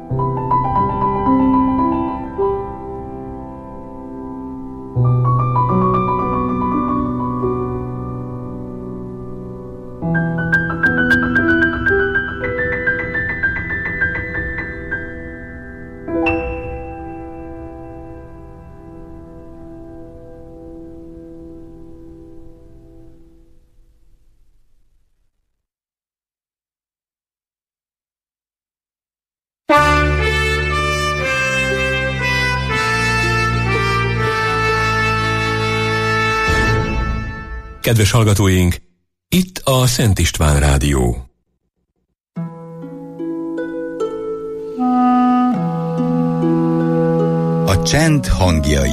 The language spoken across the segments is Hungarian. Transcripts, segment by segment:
Kedves hallgatóink, itt a Szent István Rádió. A csend hangjai.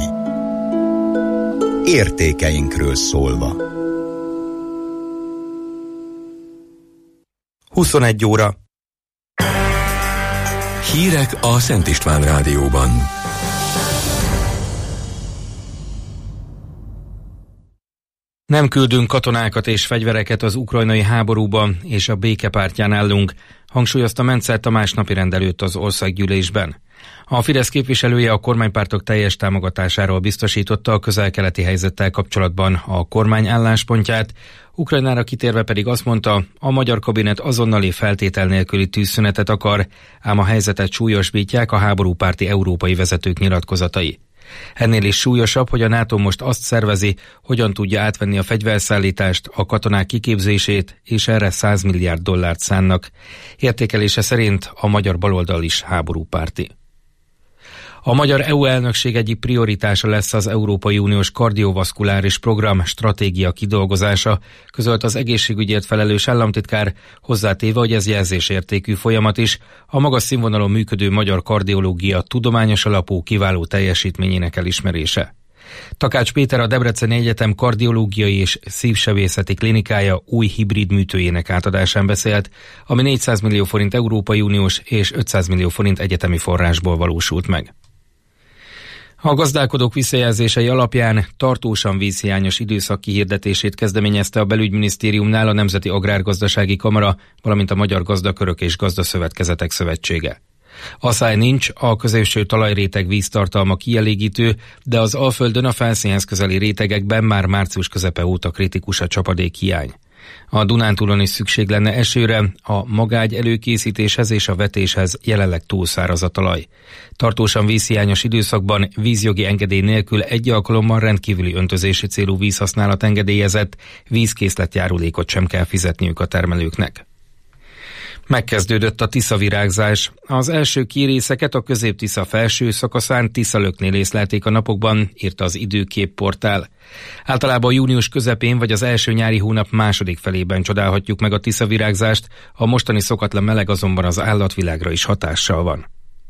Értékeinkről szólva. 21 óra. Hírek a Szent István Rádióban. Nem küldünk katonákat és fegyvereket az ukrajnai háborúba, és a békepártján állunk, hangsúlyozta Mencel Tamás napirend előtt az országgyűlésben. A Fidesz képviselője a kormánypártok teljes támogatásáról biztosította a közel-keleti helyzettel kapcsolatban a kormány álláspontját, Ukrajnára kitérve pedig azt mondta, a magyar kabinet azonnali feltétel nélküli tűzszünetet akar, ám a helyzetet súlyosbítják a háborúpárti európai vezetők nyilatkozatai. Ennél is súlyosabb, hogy a NATO most azt szervezi, hogyan tudja átvenni a fegyverszállítást, a katonák kiképzését, és erre $100 milliárd szánnak. Értékelése szerint a magyar baloldal is háborúpárti. A magyar EU elnökség egyik prioritása lesz az Európai Uniós kardiovaszkuláris program stratégia kidolgozása, közölt az egészségügyért felelős államtitkár, hozzátéve, hogy ez jelzésértékű folyamat is, a magas színvonalon működő magyar kardiológia tudományos alapú kiváló teljesítményének elismerése. Takács Péter, a Debreceni Egyetem kardiológiai és szívsebészeti klinikája új hibrid műtőjének átadásán beszélt, ami 400 millió forint Európai Uniós és 500 millió forint egyetemi forrásból valósult meg. A gazdálkodók visszajelzései alapján tartósan vízhiányos időszak kihirdetését kezdeményezte a Belügyminisztériumnál a Nemzeti Agrárgazdasági Kamara, valamint a Magyar Gazdakörök és Gazdaszövetkezetek Szövetsége. Aszály nincs, a középső talajréteg víztartalma kielégítő, de az Alföldön a felszínhez közeli rétegekben már március közepe óta kritikus a csapadékhiány. A Dunántúlon is szükség lenne esőre, a magágy előkészítéshez és a vetéshez jelenleg túlszáraz a talaj. Tartósan vízhiányos időszakban vízjogi engedély nélkül egy alkalommal rendkívüli öntözési célú vízhasználat engedélyezett, vízkészletjárulékot sem kell fizetniük a termelőknek. Megkezdődött a Tiszavirágzás. Az első kérészeket a Közép-Tisza felső szakaszán Tiszalöknél észlelték a napokban, írta az Időkép portál. Általában június közepén vagy az első nyári hónap második felében csodálhatjuk meg a Tiszavirágzást, a mostani szokatlan meleg azonban az állatvilágra is hatással van.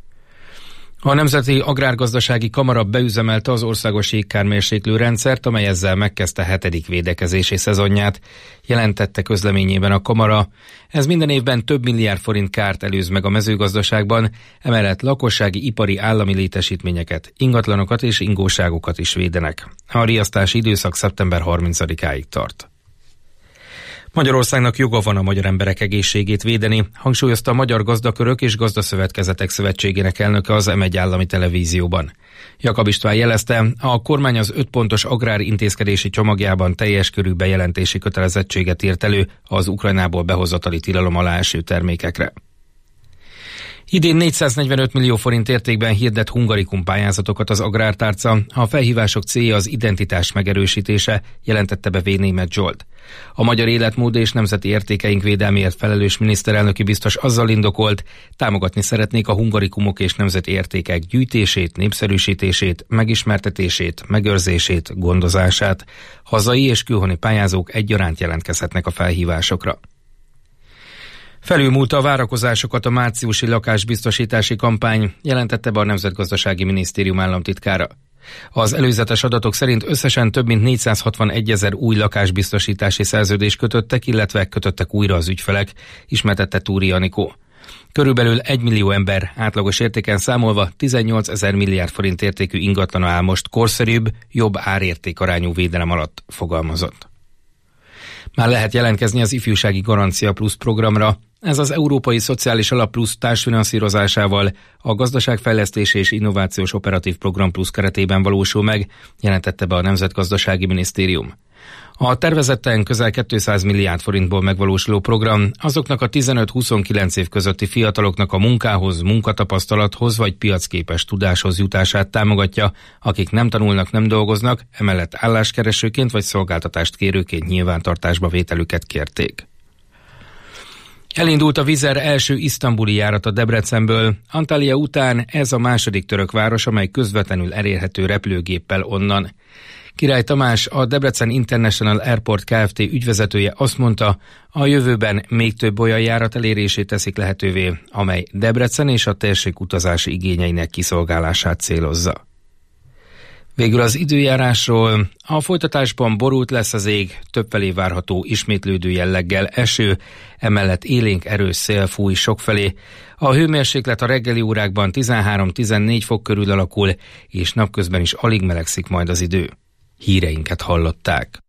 A Nemzeti Agrárgazdasági Kamara beüzemelte az országos jégkármérséklő rendszert, amely ezzel megkezdte 7. védekezési szezonját, jelentette közleményében a Kamara. Ez minden évben több milliárd forint kárt előz meg a mezőgazdaságban, emellett lakossági, ipari, állami létesítményeket, ingatlanokat és ingóságokat is védenek. A riasztási időszak szeptember 30-áig tart. Magyarországnak joga van a magyar emberek egészségét védeni, hangsúlyozta a Magyar Gazdakörök és Gazdaszövetkezetek Szövetségének elnöke az M1 állami televízióban. Jakab István jelezte, a kormány az 5 pontos agrárintézkedési csomagjában teljes körű bejelentési kötelezettséget írt elő az Ukrajnából behozatali tilalom alá eső termékekre. Idén 445 millió forint értékben hirdet Hungarikum pályázatokat az Agrártárca, a felhívások célja az identitás megerősítése, jelentette be V. Németh Zsolt. A magyar életmód és nemzeti értékeink védelméért felelős miniszterelnöki biztos azzal indokolt, támogatni szeretnék a hungarikumok és nemzeti értékek gyűjtését, népszerűsítését, megismertetését, megőrzését, gondozását. Hazai és külhoni pályázók egyaránt jelentkezhetnek a felhívásokra. Felülmúlta a várakozásokat a márciusi lakásbiztosítási kampány, jelentette be a Nemzetgazdasági Minisztérium államtitkára. Az előzetes adatok szerint összesen több mint 461 000 új lakásbiztosítási szerződést kötöttek, illetve kötöttek újra az ügyfelek, ismertette Túri Anikó. Körülbelül 1 millió ember átlagos értéken számolva 18 000 milliárd forint értékű ingatlana áll most korszerűbb, jobb árértékarányú védelem alatt, fogalmazott. Már lehet jelentkezni az Ifjúsági Garancia Plusz programra. Ez az Európai Szociális Alap Plusz társfinanszírozásával a Gazdaságfejlesztés és Innovációs Operatív Program Plusz keretében valósul meg, jelentette be a Nemzetgazdasági Minisztérium. A tervezetten közel 200 milliárd forintból megvalósuló program azoknak a 15-29 év közötti fiataloknak a munkához, munkatapasztalathoz vagy piacképes tudáshoz jutását támogatja, akik nem tanulnak, nem dolgoznak, emellett álláskeresőként vagy szolgáltatást kérőként nyilvántartásba vételüket kérték. Elindult a Wizz Air első isztambuli járata Debrecenből. Antalya után ez a második török város, amely közvetlenül elérhető repülőgéppel onnan. Király Tamás, a Debrecen International Airport Kft. Ügyvezetője azt mondta, a jövőben még több olyan járat elérését teszik lehetővé, amely Debrecen és a térség utazási igényeinek kiszolgálását célozza. Végül az időjárásról. A folytatásban borult lesz az ég, többfelé várható ismétlődő jelleggel eső, emellett élénk erős szél fúj sokfelé. A hőmérséklet a reggeli órákban 13-14 fok körül alakul, és napközben is alig melegszik majd az idő. Híreinket hallották.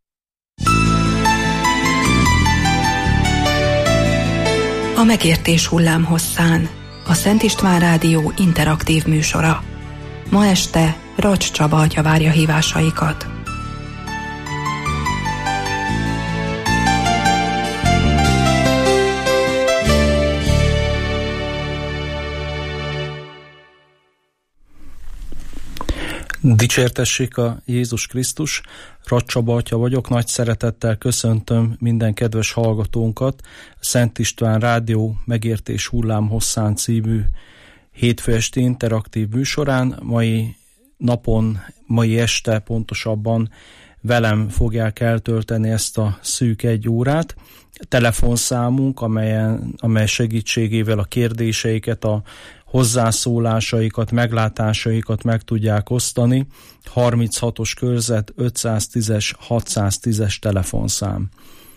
A megértés hullámhosszán. A Szent István Rádió interaktív műsora. Ma este Racs Csaba atya várja hívásaikat. Dicsértessék a Jézus Krisztus, Racs Csaba atya vagyok, nagy szeretettel köszöntöm minden kedves hallgatónkat. Szent István Rádió megértés hullámhosszán című hétfő esti interaktív műsorán. Mai este pontosabban velem fogják eltölteni ezt a szűk 1 órát. Telefonszámunk, amely segítségével a kérdéseiket, a hozzászólásaikat, meglátásaikat meg tudják osztani. 36-os körzet 510-es 610-es telefonszám.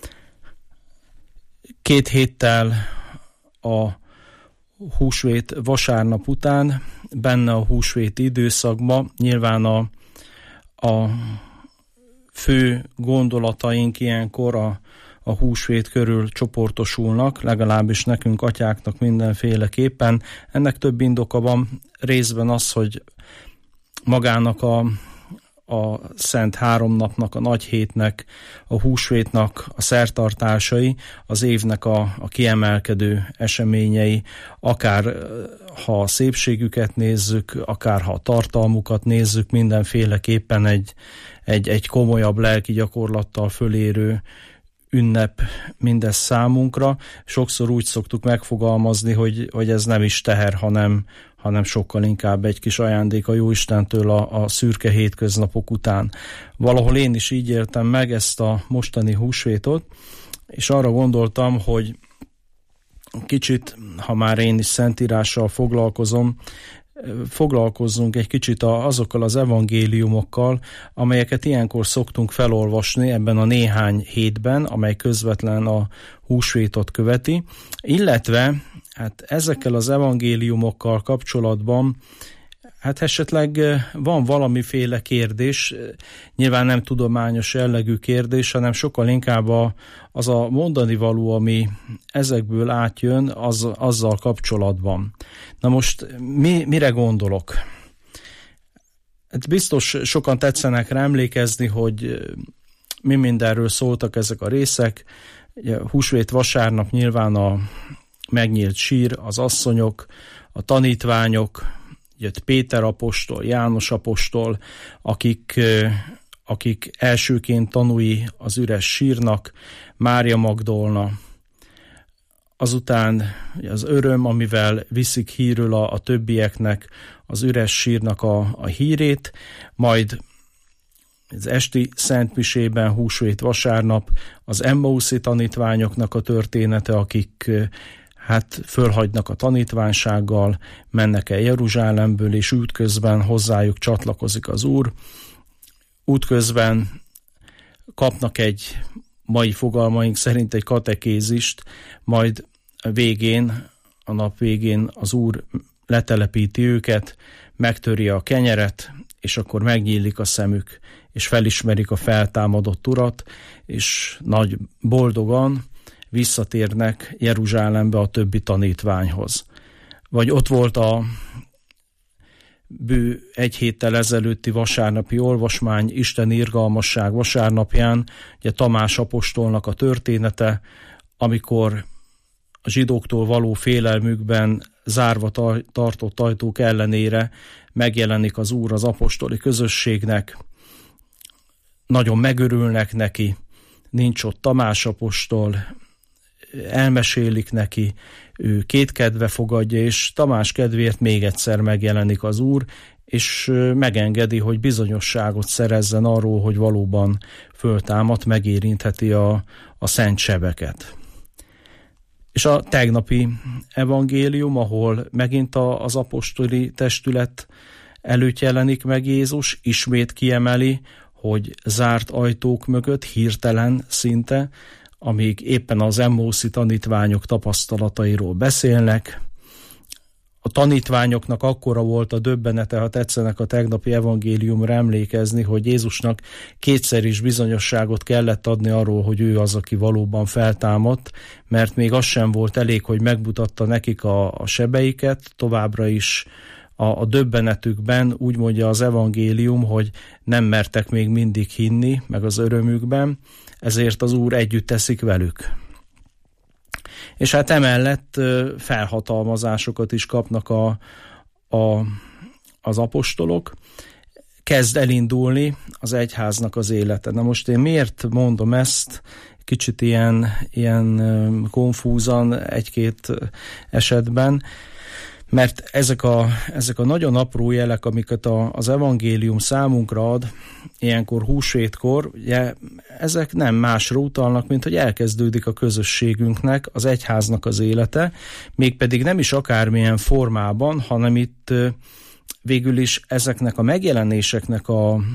2 héttel a húsvét vasárnap után, benne a húsvéti időszakban nyilván a fő gondolataink ilyenkor a húsvét körül csoportosulnak, legalábbis nekünk atyáknak mindenféleképpen. Ennek több indoka van, részben az, hogy magának a Szent Háromnapnak, a nagy hétnek, a húsvétnak a szertartásai, az évnek a kiemelkedő eseményei, akár ha a szépségüket nézzük, akár ha a tartalmukat nézzük, mindenféleképpen egy komolyabb lelki gyakorlattal fölérő ünnep mindez számunkra. Sokszor úgy szoktuk megfogalmazni, hogy ez nem is teher, hanem sokkal inkább egy kis ajándék a Jóistentől a szürke hétköznapok után. Valahol én is így éltem meg ezt a mostani húsvétot, és arra gondoltam, hogy kicsit, ha már én is szentírással foglalkozzunk egy kicsit azokkal az evangéliumokkal, amelyeket ilyenkor szoktunk felolvasni ebben a néhány hétben, amely közvetlen a húsvétot követi, illetve hát ezekkel az evangéliumokkal kapcsolatban esetleg van valamiféle kérdés, nyilván nem tudományos jellegű kérdés, hanem sokkal inkább az a mondani való, ami ezekből átjön, azzal kapcsolatban. Na most mire gondolok? Hát biztos sokan tetszenek rá emlékezni, hogy mi mindenről szóltak ezek a részek. Húsvét vasárnap nyilván a megnyílt sír, az asszonyok, a tanítványok, jött Péter apostol, János apostol, akik elsőként tanúi az üres sírnak, Mária Magdolna. Azután az öröm, amivel viszik hírül a többieknek az üres sírnak a hírét, majd az esti szentmisében, húsvét vasárnap az Emmauszi tanítványoknak a története, akik fölhagynak a tanítványsággal, mennek el Jeruzsálemből, és útközben hozzájuk csatlakozik az Úr. Útközben kapnak egy, mai fogalmaink szerint egy katekézist, majd a nap végén az Úr letelepíti őket, megtöri a kenyeret, és akkor megnyílik a szemük, és felismerik a feltámadott Urat, és nagy boldogan visszatérnek Jeruzsálembe a többi tanítványhoz. Vagy ott volt a bő egy héttel ezelőtti vasárnapi olvasmány, Isten irgalmasság vasárnapján, ugye Tamás apostolnak a története, amikor a zsidóktól való félelmükben zárva tartott ajtók ellenére megjelenik az Úr az apostoli közösségnek, nagyon megörülnek neki, nincs ott Tamás apostol, elmesélik neki, ő kétkedve fogadja, és Tamás kedvéért még egyszer megjelenik az Úr, és megengedi, hogy bizonyosságot szerezzen arról, hogy valóban föltámadt, megérintheti a szent sebeket. És a tegnapi evangélium, ahol megint az apostoli testület előtt jelenik meg Jézus, ismét kiemeli, hogy zárt ajtók mögött, hirtelen szinte, amíg éppen az Emmauszi tanítványok tapasztalatairól beszélnek. A tanítványoknak akkora volt a döbbenete, ha tetszenek a tegnapi evangéliumra emlékezni, hogy Jézusnak kétszer is bizonyosságot kellett adni arról, hogy ő az, aki valóban feltámadt, mert még az sem volt elég, hogy megmutatta nekik a sebeiket, továbbra is a döbbenetükben, úgy mondja az evangélium, hogy nem mertek még mindig hinni, meg az örömükben, ezért az Úr együtt teszik velük. És hát emellett felhatalmazásokat is kapnak az apostolok, kezd elindulni az egyháznak az élete. Na most én miért mondom ezt, kicsit ilyen konfúzan egy-két esetben, mert ezek a nagyon apró jelek, amiket az evangélium számunkra ad, ilyenkor húsvétkor, ugye, ezek nem másra utalnak, mint hogy elkezdődik a közösségünknek, az egyháznak az élete, mégpedig nem is akármilyen formában, hanem itt végül is ezeknek a megjelenéseknek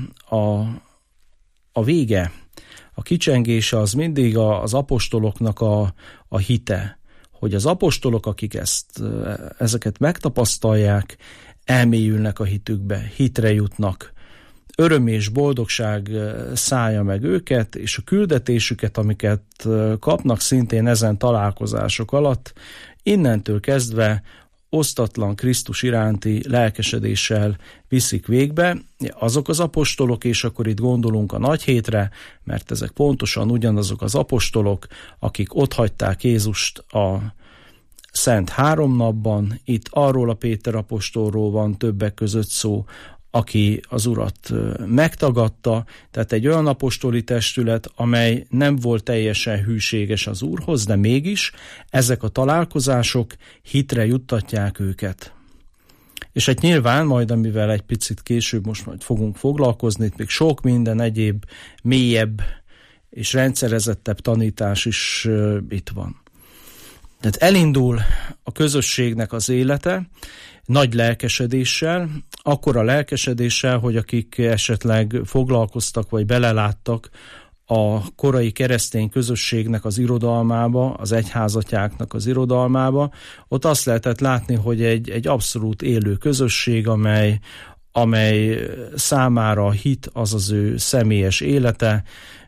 a vége, a kicsengése az mindig az apostoloknak a hite, hogy az apostolok, akik ezeket megtapasztalják, elmélyülnek a hitükbe, hitre jutnak. Öröm és boldogság szállja meg őket, és a küldetésüket, amiket kapnak szintén ezen találkozások alatt, innentől kezdve osztatlan Krisztus iránti lelkesedéssel viszik végbe azok az apostolok, és akkor itt gondolunk a nagy hétre, mert ezek pontosan ugyanazok az apostolok, akik otthagyták Jézust a Szent Háromnapban. Itt arról a Péter apostolról van többek között szó, aki az Urat megtagadta, tehát egy olyan apostoli testület, amely nem volt teljesen hűséges az Úrhoz, de mégis ezek a találkozások hitre juttatják őket. És hát nyilván majd, amivel egy picit később most majd fogunk foglalkozni, itt még sok minden egyéb mélyebb és rendszerezettebb tanítás is itt van. Tehát elindul a közösségnek az élete nagy lelkesedéssel, akkora lelkesedéssel, hogy akik esetleg foglalkoztak vagy beleláttak a korai keresztény közösségnek az irodalmába, az egyházatyáknak az irodalmába, ott azt lehetett látni, hogy egy abszolút élő közösség, amely számára a hit az az ő személyes élete,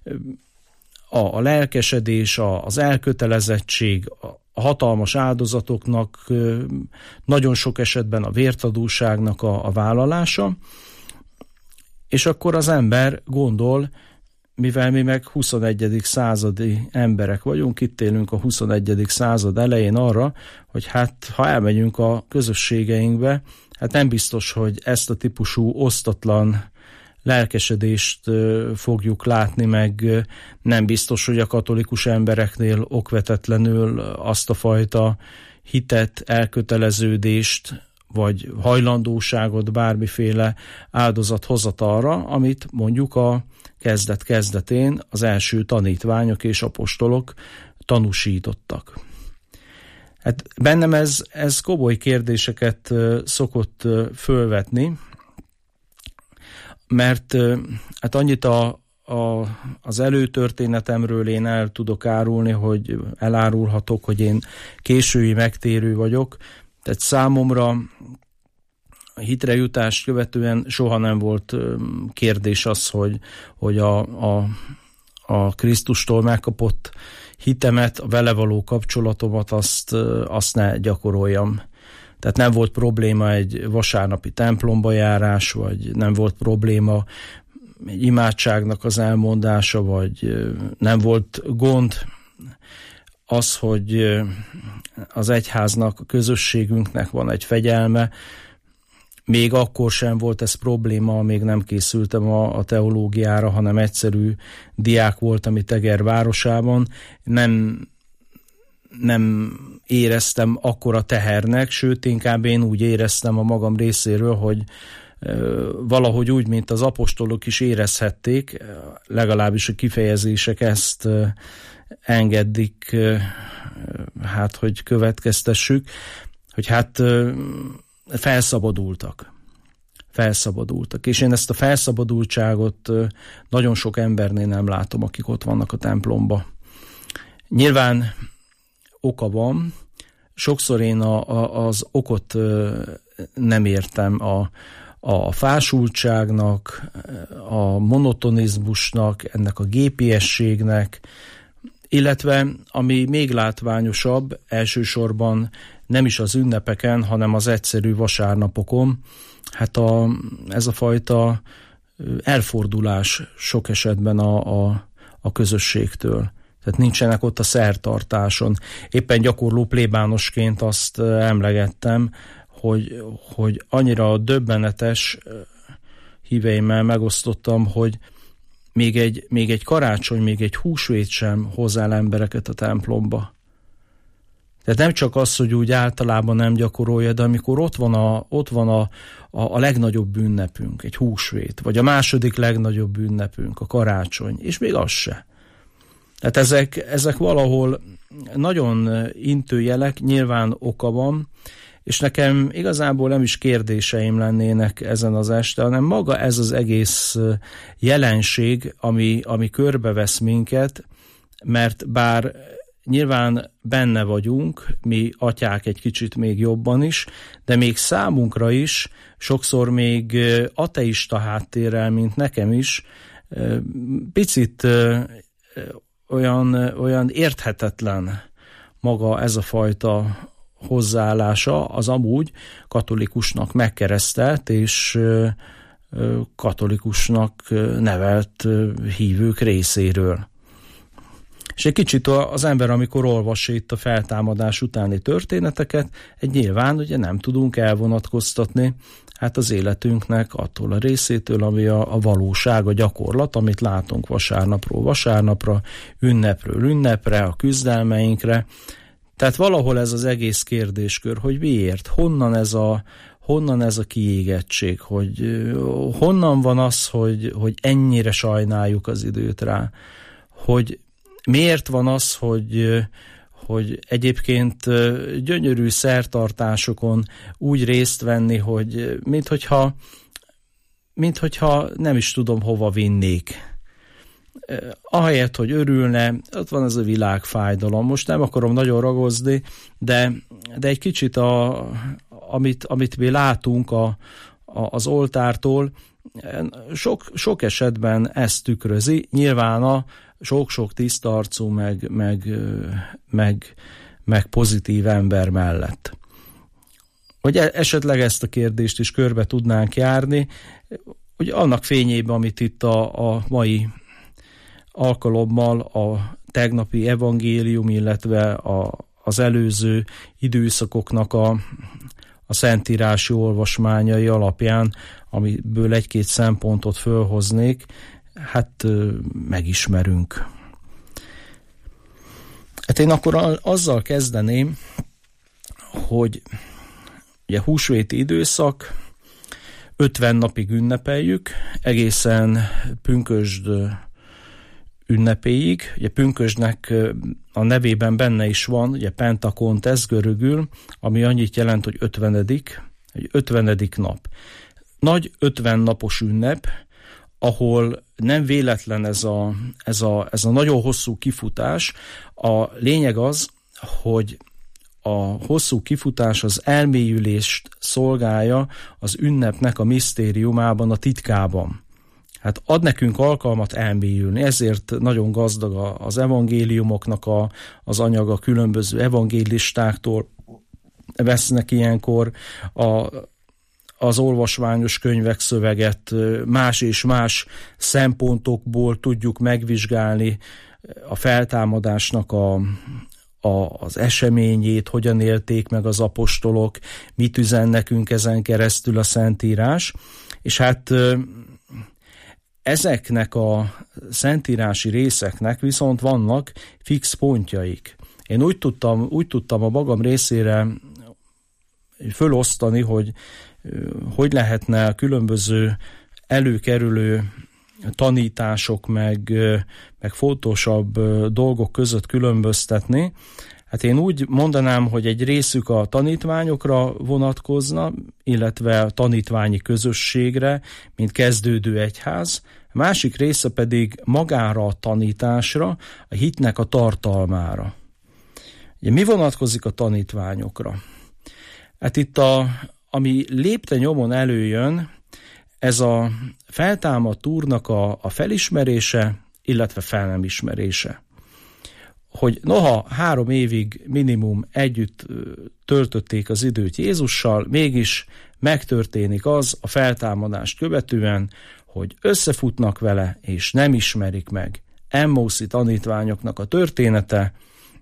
a lelkesedés, az elkötelezettség, a hatalmas áldozatoknak, nagyon sok esetben a vértadóságnak a vállalása, és akkor az ember gondol, mivel mi meg 21. századi emberek vagyunk, itt élünk a 21. század elején arra, hogy hát ha elmegyünk a közösségeinkbe, hát nem biztos, hogy ezt a típusú osztatlan lelkesedést fogjuk látni, meg nem biztos, hogy a katolikus embereknél okvetetlenül azt a fajta hitet, elköteleződést, vagy hajlandóságot bármiféle áldozathozatalra, amit mondjuk a kezdet-kezdetén az első tanítványok és apostolok tanúsítottak. Hát bennem ez komoly kérdéseket szokott fölvetni, mert hát annyit az előtörténetemről én el tudok árulni, hogy elárulhatok, hogy én késői megtérő vagyok, tehát számomra a hitre jutást követően soha nem volt kérdés az, hogy a Krisztustól megkapott hitemet, a vele való kapcsolatomat, azt ne gyakoroljam. Tehát nem volt probléma egy vasárnapi templomba járás, vagy nem volt probléma egy imádságnak az elmondása, vagy nem volt gond az, hogy az egyháznak, a közösségünknek van egy fegyelme. Még akkor sem volt ez probléma, még nem készültem a teológiára, hanem egyszerű diák voltam itt Eger városában. Nem éreztem akkora tehernek, sőt, inkább én úgy éreztem a magam részéről, hogy valahogy úgy, mint az apostolok is érezhették, legalábbis a kifejezések ezt engedik, hát, hogy következtessük, hogy hát felszabadultak. És én ezt a felszabadultságot nagyon sok embernél nem látom, akik ott vannak a templomba. Nyilván oka van, sokszor én az okot nem értem, a fásultságnak, a monotonizmusnak, ennek a gépiességnek, illetve ami még látványosabb, elsősorban nem is az ünnepeken, hanem az egyszerű vasárnapokon, hát ez a fajta elfordulás sok esetben a közösségtől. Tehát nincsenek ott a szertartáson. Éppen gyakorló plébánosként azt emlegettem, hogy annyira döbbenetes, híveimmel megosztottam, hogy még egy karácsony, még egy húsvét sem hoz el embereket a templomba. Tehát nem csak az, hogy úgy általában nem gyakorolja, de amikor ott van a legnagyobb ünnepünk, egy húsvét, vagy a második legnagyobb ünnepünk, a karácsony, és még az se. Tehát ezek valahol nagyon intőjelek, nyilván oka van, és nekem igazából nem is kérdéseim lennének ezen az este, hanem maga ez az egész jelenség, ami körbevesz minket, mert bár nyilván benne vagyunk, mi atyák egy kicsit még jobban is, de még számunkra is, sokszor még ateista háttérrel, mint nekem is, picit olyan érthetetlen maga ez a fajta hozzáállása az amúgy katolikusnak megkeresztelt és katolikusnak nevelt hívők részéről. És egy kicsit az ember, amikor olvassa itt a feltámadás utáni történeteket, nyilván ugye nem tudunk elvonatkoztatni hát az életünknek attól a részétől, ami a valóság, a gyakorlat, amit látunk vasárnapról vasárnapra, ünnepről ünnepre, a küzdelmeinkre. Tehát valahol ez az egész kérdéskör, hogy miért, honnan ez a kiégettség, hogy honnan van az, hogy ennyire sajnáljuk az időt rá, hogy miért van az, hogy egyébként gyönyörű szertartásokon úgy részt venni, hogy minthogyha nem is tudom hova vinnék. Ahelyett, hogy örülne, ott van ez a világfájdalom. Most nem akarom nagyon ragozni, de egy kicsit amit mi látunk az oltártól, sok esetben ezt tükrözi. Nyilván a sok-sok tiszta arcú, meg pozitív ember mellett. Hogy esetleg ezt a kérdést is körbe tudnánk járni, hogy annak fényében, amit itt a mai alkalommal a tegnapi evangélium, illetve az előző időszakoknak a szentírási olvasmányai alapján, amiből egy-két szempontot fölhoznék, hát megismerünk. Hát én akkor azzal kezdeném, hogy ugye húsvéti időszak, 50 napig ünnepeljük, egészen pünkösd ünnepéig. Ugye pünkösdnek a nevében benne is van, ugye Pentakontes görögül, ami annyit jelent, hogy 50. nap. Nagy 50 napos ünnep, ahol nem véletlen ez a nagyon hosszú kifutás. A lényeg az, hogy a hosszú kifutás az elmélyülést szolgálja az ünnepnek a misztériumában, a titkában. hát ad nekünk alkalmat elmélyülni, ezért nagyon gazdag az evangéliumoknak az anyaga, különböző evangélistáktól vesznek ilyenkor az olvasmányos könyvek szöveget, más és más szempontokból tudjuk megvizsgálni a feltámadásnak az eseményét, hogyan élték meg az apostolok, mit üzen nekünk ezen keresztül a Szentírás, és hát ezeknek a szentírási részeknek viszont vannak fix pontjaik. Én úgy tudtam a magam részére fölosztani, hogy lehetne különböző előkerülő tanítások, meg fontosabb dolgok között különböztetni. Hát én úgy mondanám, hogy egy részük a tanítványokra vonatkozna, illetve a tanítványi közösségre, mint kezdődő egyház, a másik része pedig magára a tanításra, a hitnek a tartalmára. Ugye mi vonatkozik a tanítványokra? Hát itt ami lépten nyomon előjön, ez a feltámadt Úrnak a felismerése, illetve fel nem ismerése. Hogy noha 3 évig minimum együtt töltötték az időt Jézussal, mégis megtörténik az a feltámadást követően, hogy összefutnak vele, és nem ismerik meg. Emmauszi tanítványoknak a története,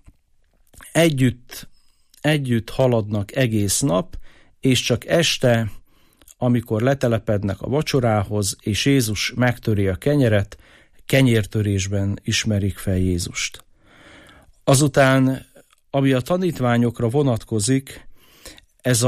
együtt haladnak egész nap, és csak este, amikor letelepednek a vacsorához, és Jézus megtöri a kenyeret, kenyértörésben ismerik fel Jézust. Azután, ami a tanítványokra vonatkozik, ez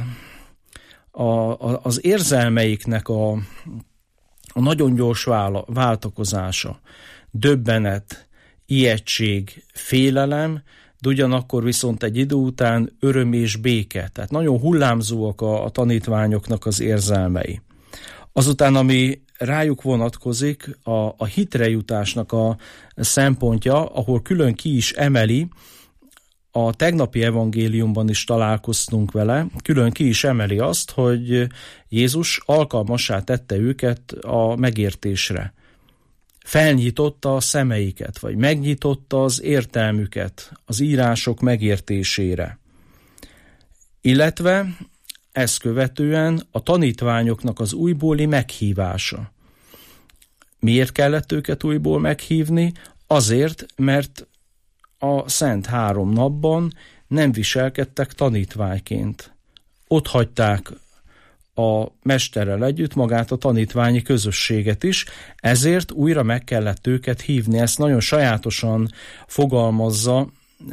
az érzelmeiknek a nagyon gyors váltakozása, döbbenet, ijegység, félelem, de ugyanakkor viszont egy idő után öröm és béke. Tehát nagyon hullámzóak a tanítványoknak az érzelmei. Azután, ami rájuk vonatkozik, a hitre jutásnak a szempontja, ahol külön ki is emeli, a tegnapi evangéliumban is találkoztunk vele, külön ki is emeli azt, hogy Jézus alkalmassá tette őket a megértésre. Felnyitotta a szemeiket, vagy megnyitotta az értelmüket az írások megértésére. Illetve ezt követően a tanítványoknak az újbóli meghívása. Miért kellett őket újból meghívni? Azért, mert a Szent 3 napban nem viselkedtek tanítványként. Ott hagyták a mesterrel együtt magát a tanítványi közösséget is, ezért újra meg kellett őket hívni. Ezt nagyon sajátosan fogalmazza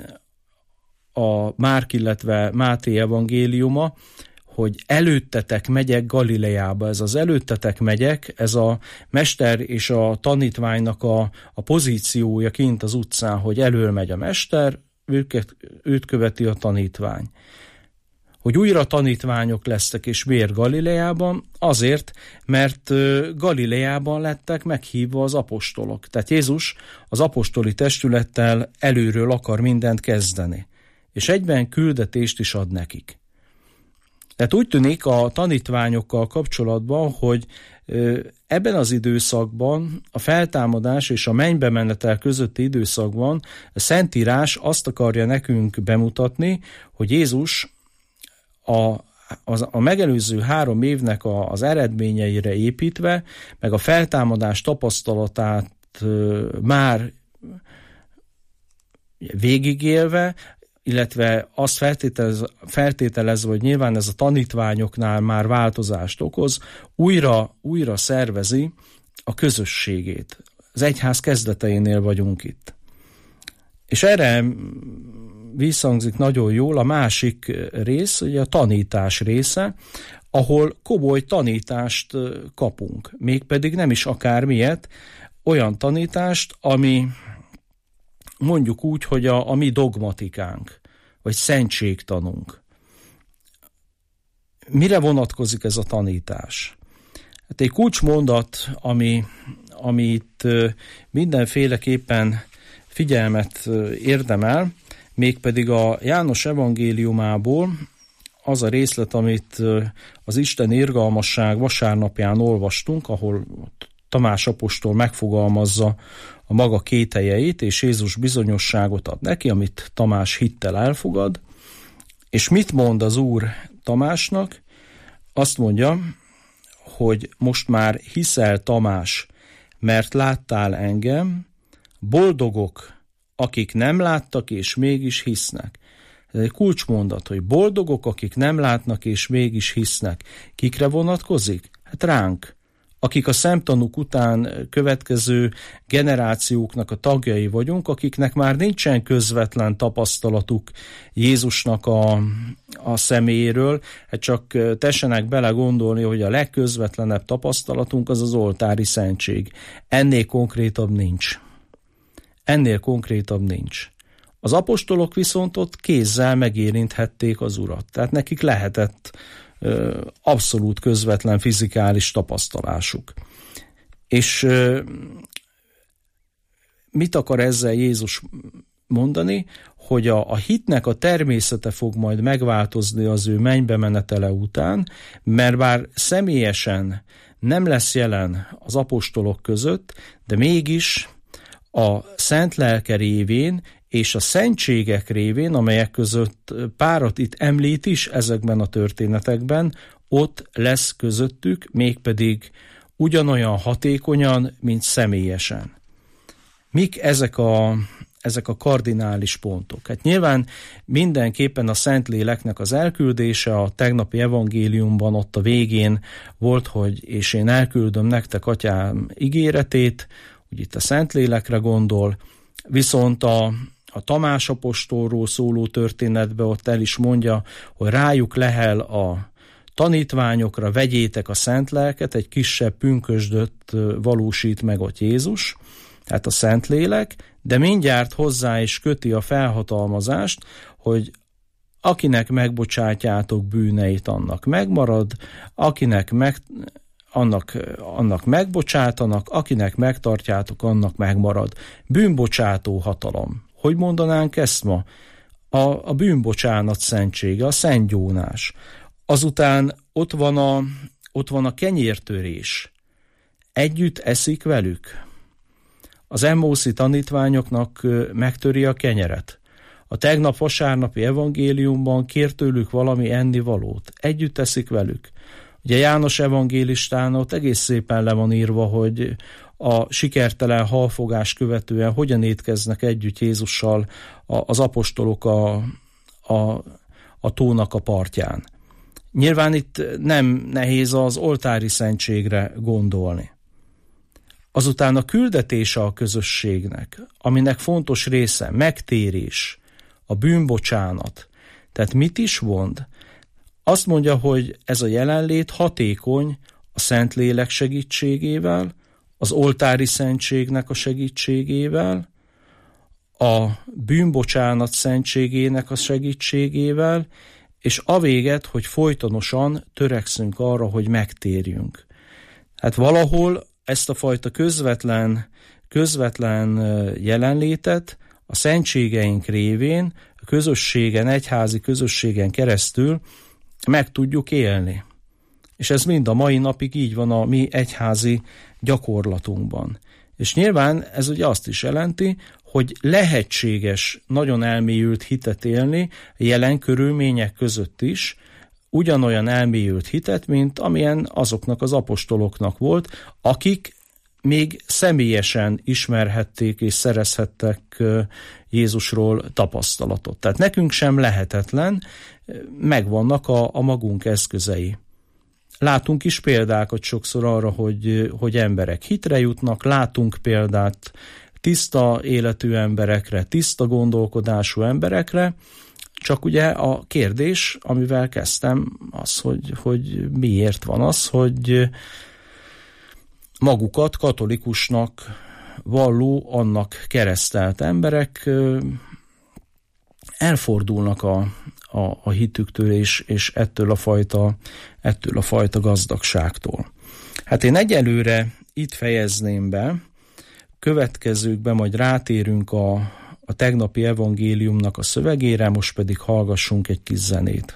a Márk, illetve Máté evangéliuma, hogy előttetek megyek Galileába. Ez az előttetek megyek, ez a mester és a tanítványnak a pozíciója kint az utcán, hogy elől megy a mester, őt követi a tanítvány. Hogy újra tanítványok lesztek, és miért Galileában? Azért, mert Galileában lettek meghívva az apostolok. Tehát Jézus az apostoli testülettel előről akar mindent kezdeni, és egyben küldetést is ad nekik. Tehát úgy tűnik a tanítványokkal kapcsolatban, hogy ebben az időszakban, a feltámadás és a mennybe menetel közötti időszakban a Szentírás azt akarja nekünk bemutatni, hogy Jézus a megelőző 3 évnek az eredményeire építve, meg a feltámadás tapasztalatát már végigélve, illetve azt feltételezve, hogy nyilván ez a tanítványoknál már változást okoz, újra szervezi a közösségét. Az egyház kezdeteinél vagyunk itt. És erre visszhangzik nagyon jól a másik rész, ugye a tanítás része, ahol komoly tanítást kapunk. Mégpedig nem is akármilyet, olyan tanítást, ami mondjuk úgy, hogy a mi dogmatikánk, vagy szentségtanunk. Mire vonatkozik ez a tanítás? Hát egy kulcsmondat, ami itt mindenféleképpen figyelmet érdemel, mégpedig a János evangéliumából az a részlet, amit az Isten irgalmasság vasárnapján olvastunk, ahol Tamás apostol megfogalmazza a maga kételjeit, és Jézus bizonyosságot ad neki, amit Tamás hittel elfogad. És mit mond az Úr Tamásnak? Azt mondja, hogy most már hiszel, Tamás, mert láttál engem, boldogok, akik nem láttak és mégis hisznek. Ez egy kulcsmondat, hogy boldogok, akik nem látnak és mégis hisznek. Kikre vonatkozik? Hát ránk, akik a szemtanúk után következő generációknak a tagjai vagyunk, akiknek már nincsen közvetlen tapasztalatuk Jézusnak a személyéről, hát csak tessenek bele gondolni, hogy a legközvetlenebb tapasztalatunk az az oltári szentség. Ennél konkrétabb nincs. Ennél konkrétabb nincs. Az apostolok viszont ott kézzel megérinthették az Urat. Tehát nekik lehetett abszolút közvetlen fizikális tapasztalásuk. És mit akar ezzel Jézus mondani? Hogy a hitnek a természete fog majd megváltozni az ő mennybe menetele után, mert bár személyesen nem lesz jelen az apostolok között, de mégis a szent lelke révén és a szentségek révén, amelyek között párat itt említ is ezekben a történetekben, ott lesz közöttük, mégpedig ugyanolyan hatékonyan, mint személyesen. Mik ezek a kardinális pontok? Hát nyilván mindenképpen a Szentléleknek az elküldése, a tegnapi evangéliumban ott a végén volt, hogy és én elküldöm nektek, atyám ígéretét, úgy itt a Szentlélekre gondol, viszont a Tamás apostolról szóló történetben ott el is mondja, hogy rájuk lehel a tanítványokra, vegyétek a szent lelket, egy kisebb pünkösdöt valósít meg ott Jézus, tehát a Szentlélek, de mindjárt hozzá is köti a felhatalmazást, hogy akinek megbocsátjátok bűneit, annak megmarad, akinek annak megbocsátanak, akinek megtartjátok, annak megmarad. Bűnbocsátó hatalom. Hogy mondanánk ezt ma? A bűnbocsánat szentsége, a szentgyónás. Azután ott van a kenyértörés. Együtt eszik velük. Az Emmauszi tanítványoknak megtöri a kenyeret. A tegnap vasárnapi evangéliumban kér tőlük valami ennivalót. Együtt eszik velük. Ugye János evangélistán ott egész szépen le van írva, hogy a sikertelen halfogás követően hogyan étkeznek együtt Jézussal az apostolok a tónak a partján. Nyilván itt nem nehéz az oltári szentségre gondolni. Azután a küldetése a közösségnek, aminek fontos része megtérés, a bűnbocsánat. Tehát mit is mond? Azt mondja, hogy ez a jelenlét hatékony a Szentlélek segítségével, az oltári szentségnek a segítségével, a bűnbocsánat szentségének a segítségével, és a véget, hogy folytonosan törekszünk arra, hogy megtérjünk. Hát valahol ezt a fajta közvetlen jelenlétet a szentségeink révén, a közösségen, egyházi közösségen keresztül meg tudjuk élni. És ez mind a mai napig így van a mi egyházi gyakorlatunkban. És nyilván ez ugye azt is jelenti, hogy lehetséges nagyon elmélyült hitet élni jelen körülmények között is, ugyanolyan elmélyült hitet, mint amilyen azoknak az apostoloknak volt, akik még személyesen ismerhették és szerezhettek Jézusról tapasztalatot. Tehát nekünk sem lehetetlen, megvannak a magunk eszközei. Látunk is példákat sokszor arra, hogy emberek hitre jutnak, látunk példát tiszta életű emberekre, tiszta gondolkodású emberekre, csak ugye a kérdés, amivel kezdtem, az, hogy miért van az, hogy magukat katolikusnak valló, annak keresztelt emberek elfordulnak a hitüktől és ettől a fajta gazdagságtól. Hát én egyelőre itt fejezném be, következőkben majd rátérünk a tegnapi evangéliumnak a szövegére, most pedig hallgassunk egy kis zenét.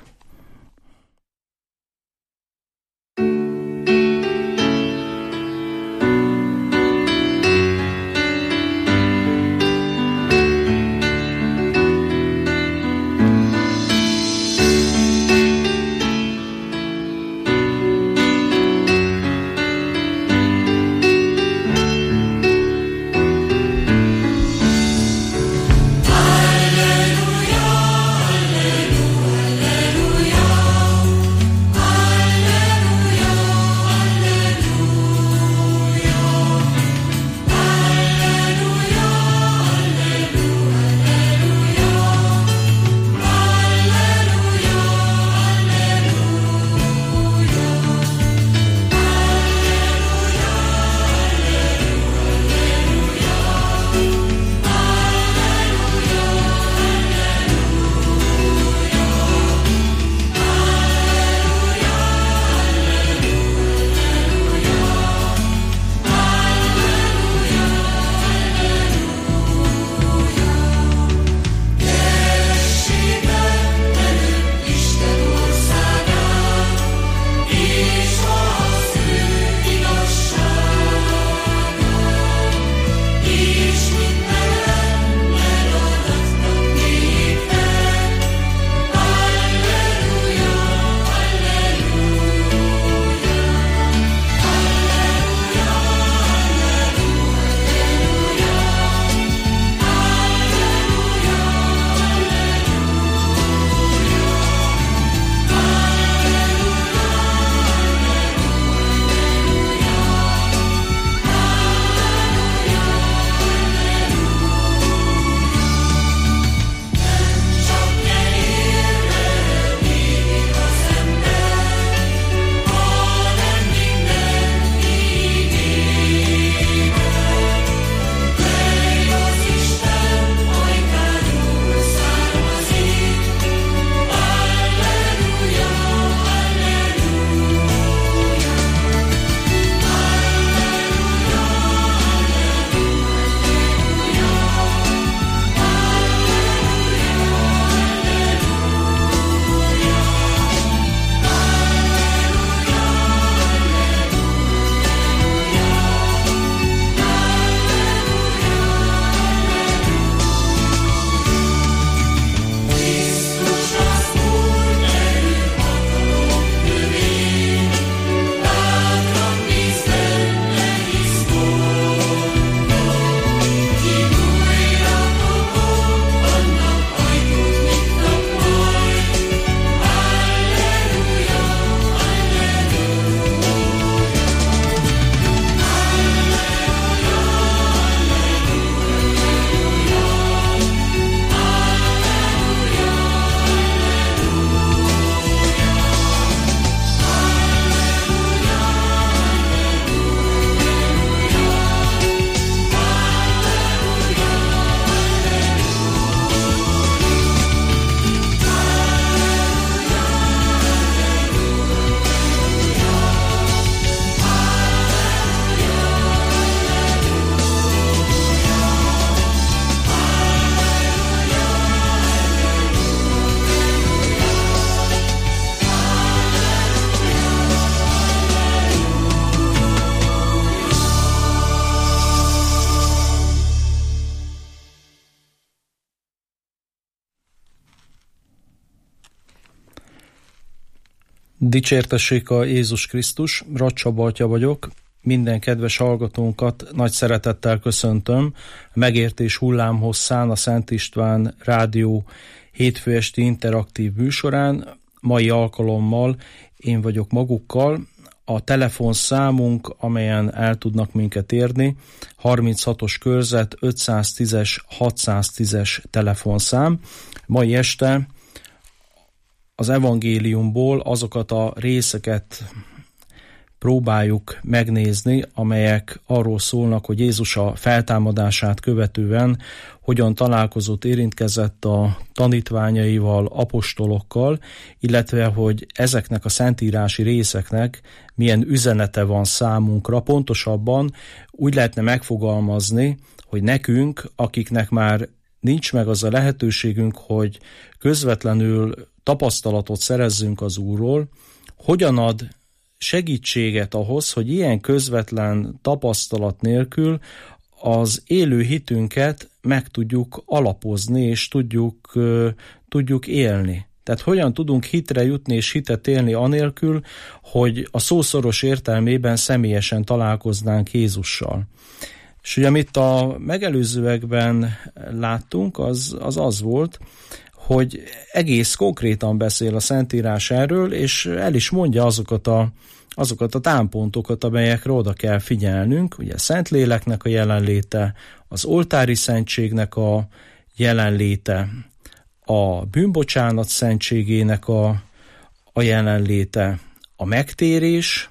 Dicsértessék a Jézus Krisztus, Racs Csaba atya vagyok. Minden kedves hallgatónkat nagy szeretettel köszöntöm. Megértés hullámhosszán a Szent István Rádió hétfő esti interaktív műsorán. Mai alkalommal én vagyok magukkal. A telefonszámunk, amelyen el tudnak minket érni, 36-os körzet 510-es 610-es telefonszám. Mai este az evangéliumból azokat a részeket próbáljuk megnézni, amelyek arról szólnak, hogy Jézus a feltámadását követően hogyan találkozott, érintkezett a tanítványaival, apostolokkal, illetve hogy ezeknek a szentírási részeknek milyen üzenete van számunkra. Pontosabban úgy lehetne megfogalmazni, hogy nekünk, akiknek már nincs meg az a lehetőségünk, hogy közvetlenül tapasztalatot szerezzünk az Úrról, hogyan ad segítséget ahhoz, hogy ilyen közvetlen tapasztalat nélkül az élő hitünket meg tudjuk alapozni, és tudjuk élni. Tehát hogyan tudunk hitre jutni és hitet élni anélkül, hogy a szó szoros értelmében személyesen találkoznánk Jézussal. És ugye amit a megelőzőekben láttunk, az volt, hogy egész konkrétan beszél a Szentírás erről, és el is mondja azokat a támpontokat, amelyekre oda kell figyelnünk, ugye a Szentléleknek a jelenléte, az oltári szentségnek a jelenléte, a bűnbocsánat szentségének a jelenléte, a megtérés,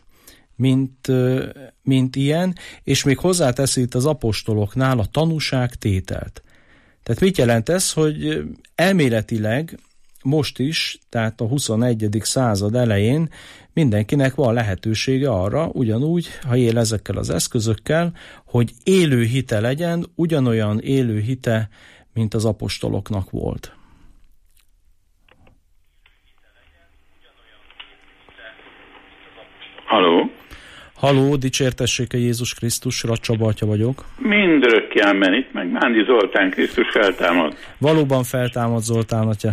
mint ilyen, és még hozzáteszi itt az apostoloknál a tanúságtételt. Tehát mit jelent ez, hogy elméletileg most is, tehát a 21. század elején mindenkinek van lehetősége arra, ugyanúgy, ha él ezekkel az eszközökkel, hogy élő hite legyen, ugyanolyan élő hite, mint az apostoloknak volt. Halló? Halló, dicsértessék a Jézus Krisztus, Racs Csaba atya vagyok. Mindörökké amen, itt meg Mándi Zoltán, Krisztus feltámad. Valóban feltámad Zoltán atya.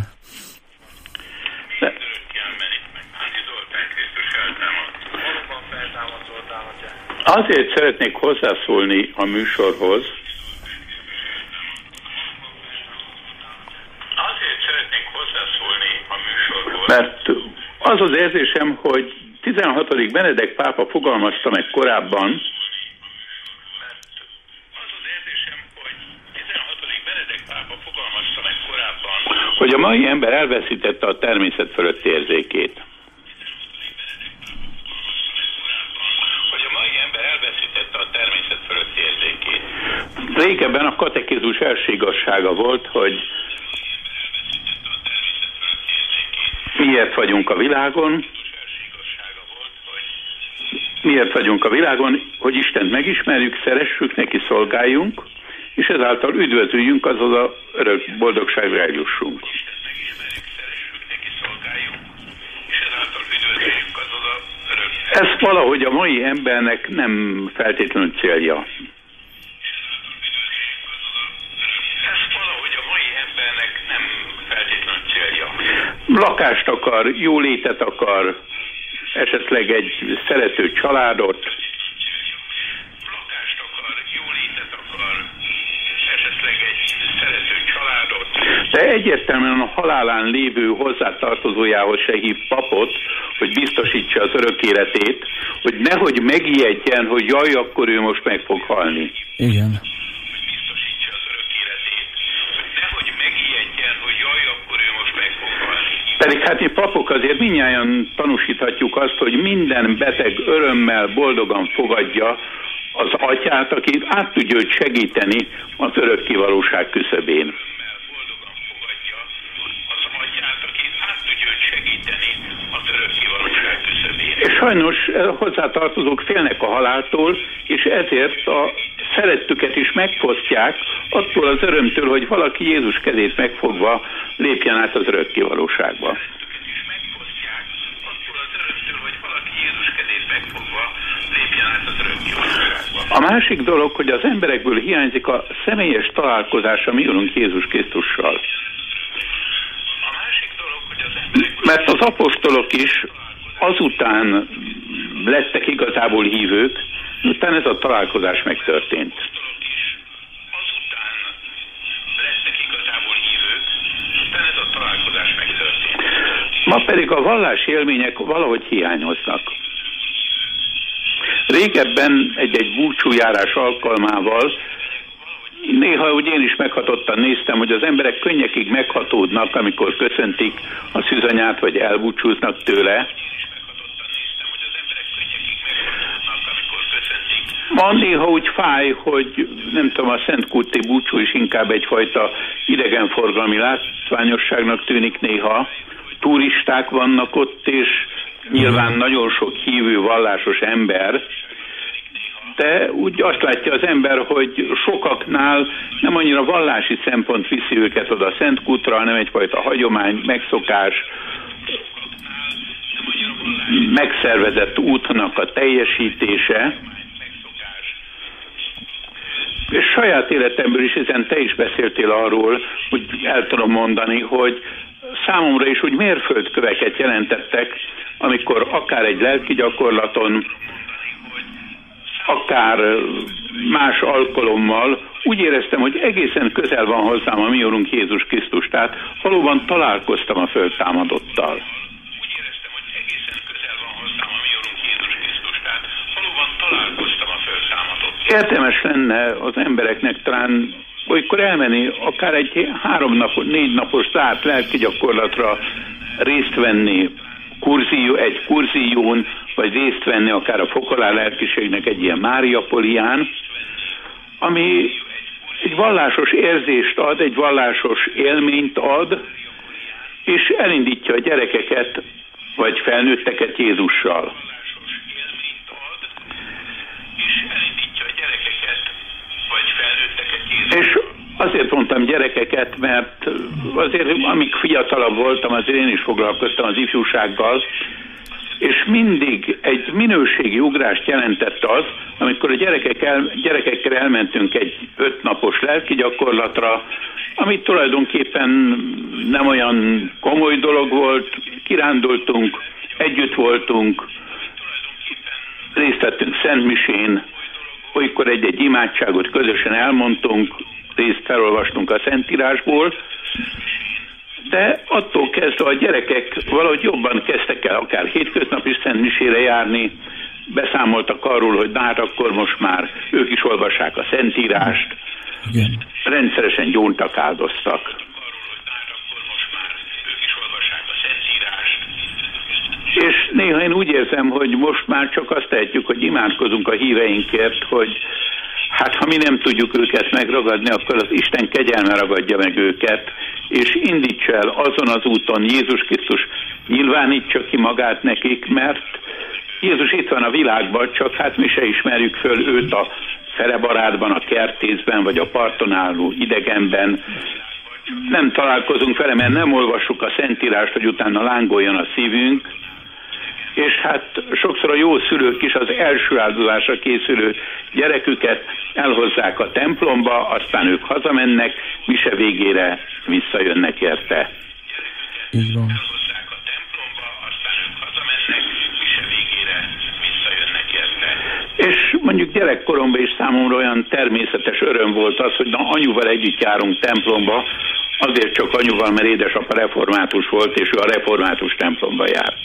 Azért szeretnék hozzászólni a műsorhoz, mert az az érzésem, hogy 16. Benedek pápa fogalmazta meg korábban, hogy a mai ember elveszítette a természet fölötti érzékét. Régebben a katekézus első igazsága volt, hogy miért vagyunk a világon, hogy Istent megismerjük, szeressük, neki szolgáljunk, és ezáltal üdvözüljünk, azaz a örök boldogságra eljussunk. Ez valahogy a mai embernek nem feltétlenül célja. Lakást akar, jólétet akar, esetleg egy szerető családot. De egyértelműen a halálán lévő hozzátartozójához se hív papot, hogy biztosítsa az örök életét, hogy nehogy megijedjen, hogy jaj, akkor ő most meg fog halni. Igen. Pedig hát mi papok azért mindnyájan tanúsíthatjuk azt, hogy minden beteg örömmel, boldogan fogadja az atyát, aki át tudja őt segíteni az örökkévalóság küszöbén. És sajnos hozzátartozók félnek a haláltól, és ezért a szerettüket is megfosztják attól az örömtől, hogy valaki Jézus kezét megfogva lépjen át az örökkévalóságba. A másik dolog, hogy az emberekből hiányzik a személyes találkozás a mi Urunk Jézus Krisztussal. Mert az apostolok is azután lettek igazából hívők, utána ez a találkozás megtörtént. Ma pedig a vallási élmények valahogy hiányoznak. Régebben egy búcsújárás alkalmával néha úgy én is meghatottan néztem, hogy az emberek könnyekig meghatódnak, amikor köszöntik a szűzanyát, vagy elbúcsúznak tőle. Ma néha úgy fáj, hogy nem tudom, a Szentkúti búcsú is inkább egyfajta idegenforgalmi látványosságnak tűnik néha. Turisták vannak ott, és nyilván nagyon sok hívő, vallásos ember, de úgy azt látja az ember, hogy sokaknál nem annyira vallási szempont viszi őket oda a Szentkútra, hanem egyfajta hagyomány, megszokás, megszervezett útnak a teljesítése. És saját életemből is, ezen te is beszéltél arról, hogy el tudom mondani, hogy számomra is úgy mérföldköveket jelentettek, amikor akár egy lelki gyakorlaton, akár más alkalommal úgy éreztem, hogy egészen közel van hozzám a mi Urunk Jézus Krisztus. Tehát valóban találkoztam a föltámadottal. Érdemes lenne az embereknek talán olykor elmenni, akár egy 3 napos, 4 napos zárt lelki gyakorlatra részt venni egy kurzión, vagy részt venni akár a fokolá lelkiségnek egy ilyen Máriapolián, ami egy vallásos érzést ad, egy vallásos élményt ad, és elindítja a gyerekeket, vagy felnőtteket Jézussal. És azért mondtam gyerekeket, mert azért, amíg fiatalabb voltam, azért én is foglalkoztam az ifjúsággal, és mindig egy minőségi ugrást jelentett az, amikor a gyerekekkel elmentünk egy 5 napos lelki gyakorlatra, ami tulajdonképpen nem olyan komoly dolog volt, kirándultunk, együtt voltunk, részt vettünk szentmisén, olykor egy imádságot közösen elmondtunk, részt felolvastunk a Szentírásból, de attól kezdve a gyerekek valahogy jobban kezdtek el akár hétköznapi szentmisére járni, beszámoltak arról, hogy hát akkor most már ők is olvassák a Szentírást, igen. Rendszeresen gyóntak, áldoztak. És néha én úgy érzem, hogy most már csak azt tehetjük, hogy imádkozunk a híveinkért, hogy hát ha mi nem tudjuk őket megragadni, akkor az Isten kegyelme ragadja meg őket, és indítsa el azon az úton Jézus Krisztus, nyilvánítsa ki magát nekik, mert Jézus itt van a világban, csak hát mi se ismerjük föl őt a Ferebarátban, a Kertészben, vagy a parton álló idegenben. Nem találkozunk vele, mert nem olvassuk a Szentírást, hogy utána lángoljon a szívünk, és hát sokszor a jó szülők is az első áldozásra készülő gyereküket elhozzák a templomba, aztán ők hazamennek, mise végére visszajönnek érte. Így van. És mondjuk gyerekkoromban is számomra olyan természetes öröm volt az, hogy anyuval együtt járunk templomba, azért csak anyuval, mert édesapa református volt, és ő a református templomba járt.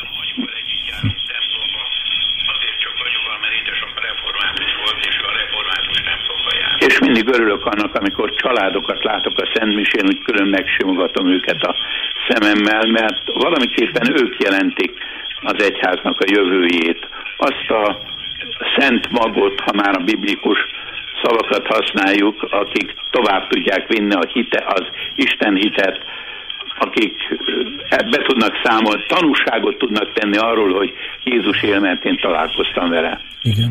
És mindig örülök annak, amikor családokat látok a Szentmisén, úgy külön megsimogatom őket a szememmel, mert valamiképpen ők jelentik az egyháznak a jövőjét. Azt a szent magot, ha már a biblikus szavakat használjuk, akik tovább tudják vinni az Isten hitet, akik be tudnak számolni, tanúságot tudnak tenni arról, hogy Jézus él, mert én találkoztam vele. Igen.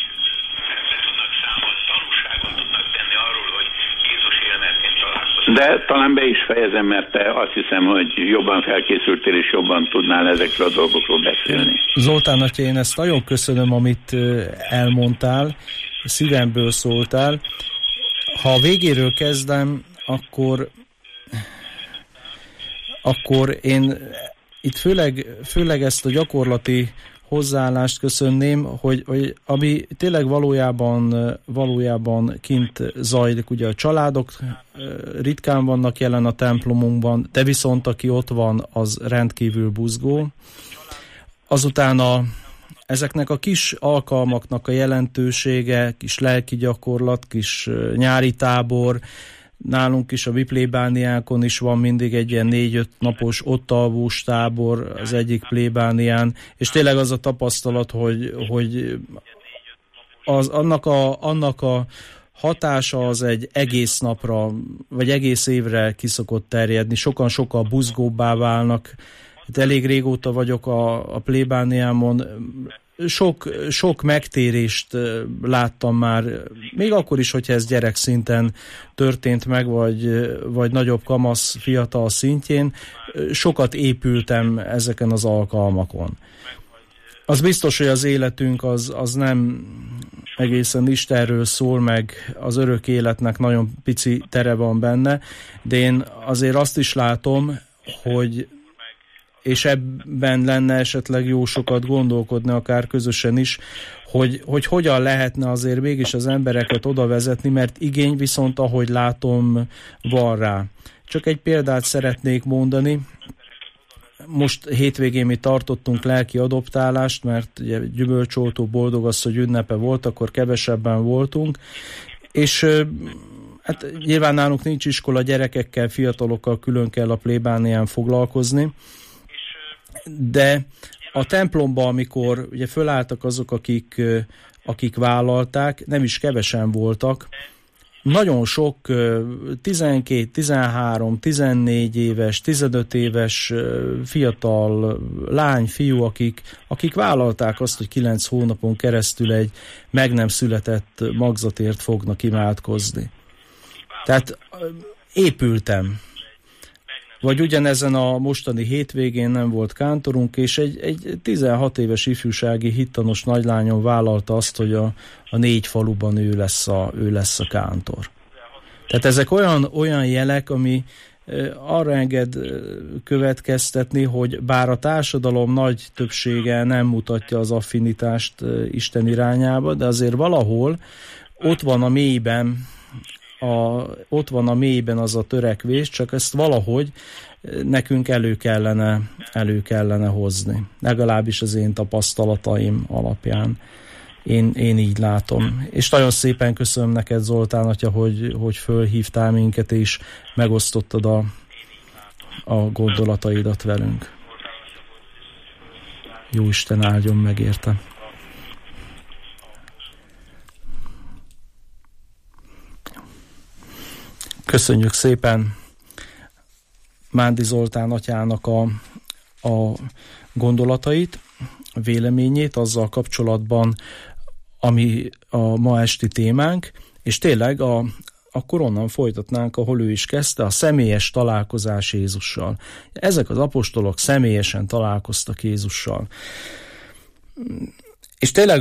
De talán be is fejezem, mert te azt hiszem, hogy jobban felkészültél, és jobban tudnál ezekről a dolgokról beszélni. Zoltán atya, én ezt nagyon köszönöm, amit elmondtál, szívemből szóltál. Ha a végéről kezdem, akkor én itt főleg ezt a gyakorlati hozzáállást köszönném, hogy ami tényleg valójában kint zajlik, ugye a családok ritkán vannak jelen a templomunkban, de viszont aki ott van, az rendkívül buzgó. Azután ezeknek a kis alkalmaknak a jelentősége, kis lelki gyakorlat, kis nyári tábor, nálunk is a mi plébániákon is van mindig egy ilyen 4-5 napos ott alvós tábor az egyik plébánián, és tényleg az a tapasztalat, hogy annak a hatása az egy egész napra, vagy egész évre ki szokott terjedni. Sokkal buzgóbbá válnak. Itt elég régóta vagyok a plébániámon, sok megtérést láttam már, még akkor is, hogyha ez gyerekszinten történt meg, vagy nagyobb kamasz fiatal szintjén, sokat épültem ezeken az alkalmakon. Az biztos, hogy az életünk az nem egészen Istenről szól, meg az örök életnek nagyon pici tere van benne, de én azért azt is látom, hogy és ebben lenne esetleg jó sokat gondolkodni, akár közösen is, hogy hogyan lehetne azért mégis az embereket oda vezetni, mert igény viszont, ahogy látom, van rá. Csak egy példát szeretnék mondani. Most hétvégén mi tartottunk lelki adoptálást, mert ugye gyümölcsoltó boldogasszony ünnepe volt, akkor kevesebben voltunk, és hát nyilván nálunk nincs iskola, gyerekekkel, fiatalokkal külön kell a plébánián foglalkozni, de a templomban, amikor ugye fölálltak azok, akik vállalták, nem is kevesen voltak, nagyon sok 12, 13, 14 éves, 15 éves fiatal lány, fiú, akik vállalták azt, hogy 9 hónapon keresztül egy meg nem született magzatért fognak imádkozni. Tehát épültem. Vagy ugyanezen a mostani hétvégén nem volt kántorunk, és egy 16 éves ifjúsági hittanos nagylányom vállalta azt, hogy a 4 faluban ő lesz a kántor. Tehát ezek olyan jelek, ami arra enged következtetni, hogy bár a társadalom nagy többsége nem mutatja az affinitást Isten irányába, de azért valahol ott van a mélyben az a törekvés, csak ezt valahogy nekünk elő kellene hozni. Legalábbis az én tapasztalataim alapján. Én így látom. És nagyon szépen köszönöm neked, Zoltán atya, hogy fölhívtál minket, és megosztottad a gondolataidat velünk. Jóisten áldjon meg érte. Köszönjük szépen Mándi Zoltán atyának a gondolatait, véleményét azzal kapcsolatban, ami a ma esti témánk, és tényleg akkor onnan folytatnánk, ahol ő is kezdte, a személyes találkozás Jézussal. Ezek az apostolok személyesen találkoztak Jézussal. És tényleg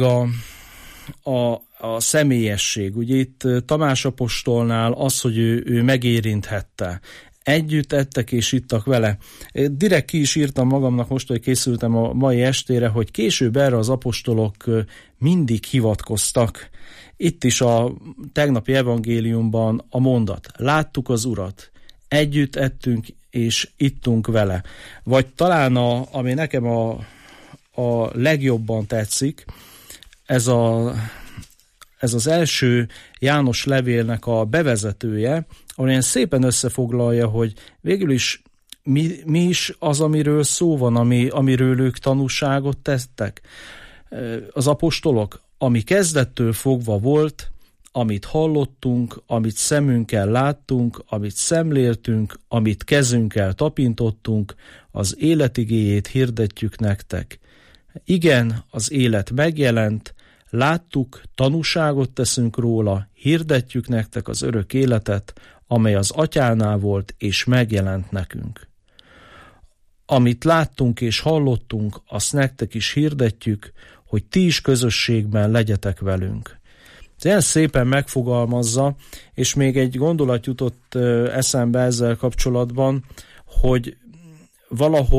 a személyesség, ugye itt Tamás apostolnál az, hogy ő megérinthette. Együtt ettek és ittak vele. Direkt ki is írtam magamnak most, hogy készültem a mai estére, hogy később erre az apostolok mindig hivatkoztak. Itt is a tegnapi evangéliumban a mondat. Láttuk az Urat, együtt ettünk és ittunk vele. Vagy talán ami nekem a legjobban tetszik, ez az első János levélnek a bevezetője, ahol ilyen szépen összefoglalja, hogy végül is mi is az, amiről szó van, amiről ők tanúságot tettek. Az apostolok, ami kezdettől fogva volt, amit hallottunk, amit szemünkkel láttunk, amit szemléltünk, amit kezünkkel tapintottunk, az életigéjét hirdetjük nektek. Igen, az élet megjelent, láttuk, tanúságot teszünk róla, hirdetjük nektek az örök életet, amely az Atyánál volt, és megjelent nekünk. Amit láttunk és hallottunk, azt nektek is hirdetjük, hogy ti is közösségben legyetek velünk. Ez ilyen szépen megfogalmazza, és még egy gondolat jutott eszembe ezzel kapcsolatban, hogy valahol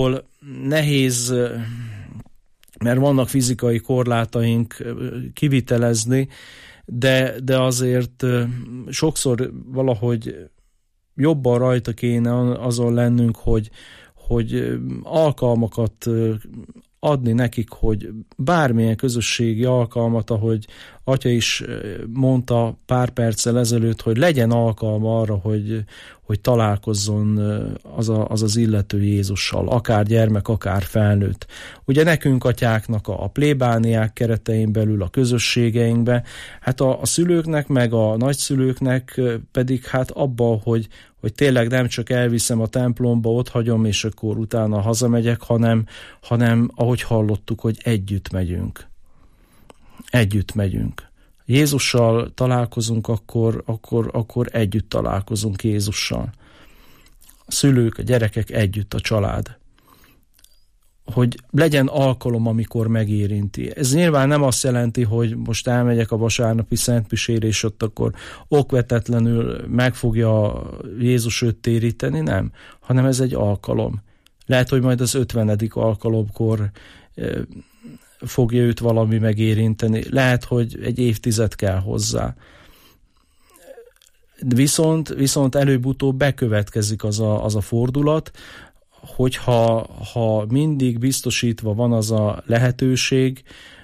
nehéz, mert vannak fizikai korlátaink kivitelezni, de azért sokszor valahogy jobban rajta kéne azon lennünk, hogy alkalmakat adni nekik, hogy bármilyen közösségi alkalmat, ahogy Atya is mondta pár perccel ezelőtt, hogy legyen alkalma arra, hogy találkozzon az illető Jézussal, akár gyermek, akár felnőtt. Ugye nekünk atyáknak a plébániák keretein belül, a közösségeinkben, hát a szülőknek, meg a nagyszülőknek pedig hát abban, hogy tényleg nem csak elviszem a templomba, ott hagyom, és akkor utána hazamegyek, hanem ahogy hallottuk, hogy együtt megyünk. Együtt megyünk. Jézussal találkozunk, akkor együtt találkozunk Jézussal. A szülők, a gyerekek együtt, a család. Hogy legyen alkalom, amikor megérinti. Ez nyilván nem azt jelenti, hogy most elmegyek a vasárnapi szentmisére, és ott akkor okvetetlenül meg fogja Jézus őt téríteni, nem. Hanem ez egy alkalom. Lehet, hogy majd az 50. alkalomkor fogja őt valami megérinteni. Lehet, hogy egy évtized kell hozzá. Viszont előbb-utóbb bekövetkezik az a fordulat, hogyha mindig biztosítva van az a lehetőség,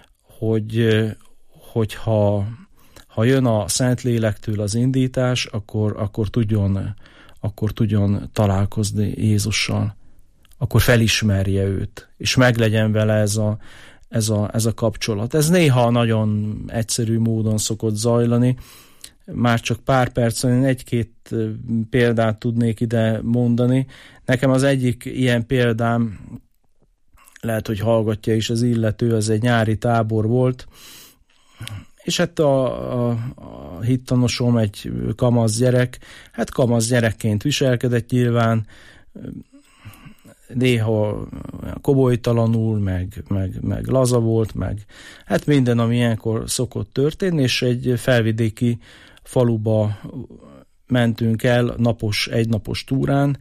hogyha jön a Szentlélektől az indítás, akkor tudjon találkozni Jézussal. Akkor felismerje őt, és meglegyen vele ez a kapcsolat. Ez néha nagyon egyszerű módon szokott zajlani, már csak pár percen egy-két példát tudnék ide mondani. Nekem az egyik ilyen példám, lehet, hogy hallgatja is az illető, az egy nyári tábor volt, és hát a hittanosom egy kamasz gyerek, hát kamasz gyerekként viselkedett nyilván, néha kobolytalanul, meg laza volt, meg hát minden, ami ilyenkor szokott történni, és egy felvidéki faluba mentünk el egynapos túrán,